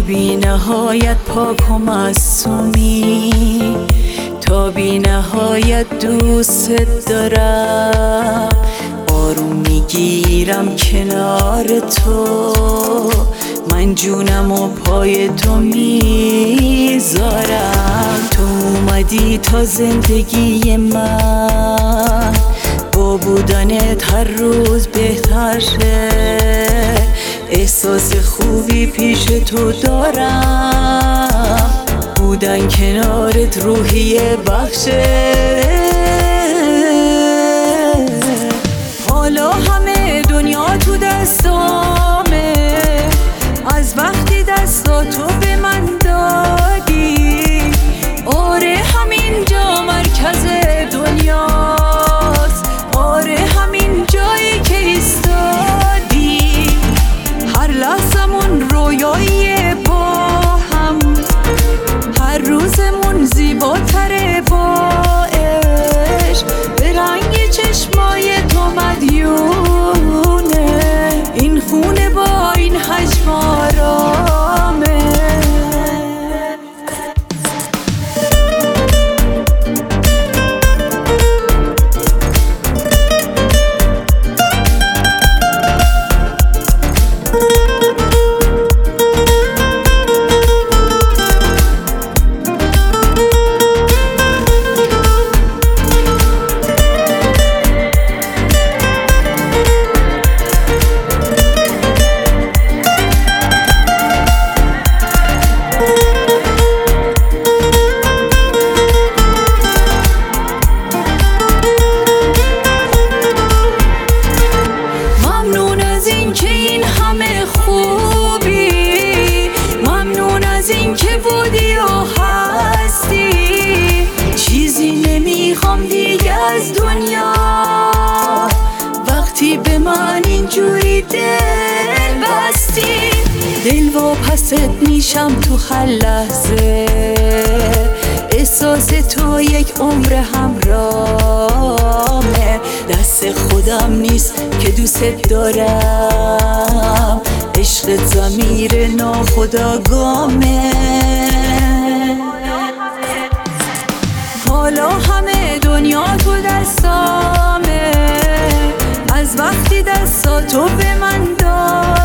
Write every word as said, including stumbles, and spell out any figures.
بی نهایت پاک و معصومی، تا بی نهایت دوست دارم. آروم میگیرم کنار تو، من جونم و پای تو میذارم. تو اومدی تا زندگی من، با بودنت هر روز بهتر شه. احساس خوبی پیش تو دارم، بودن کنارت روحیه بخشه. حالا همه دنیا تو دستامه، از وقتی دستاتو به من دادی. آره همین جا مرکز دنیاست، آره همین جایی که ایستادی. هر لحظمون رویاییه با هم، هر روزمون زیباتره با عشق. به رنگ چشمای تو مدیونه، این خونه با این حجم آرامه. که بودی و هستی، چیزی نمیخوام دیگه از دنیا. وقتی به من اینجوری دل بستی، دل واپست میشم تو هر لحظه. احساس تو یک عمر همراهمه، دست خودم نیست که دوست دارم. عشق ضمیر ناخودآگامه. حالا همه دنیا تو دستامه، از وقتی دستاتو به من داد.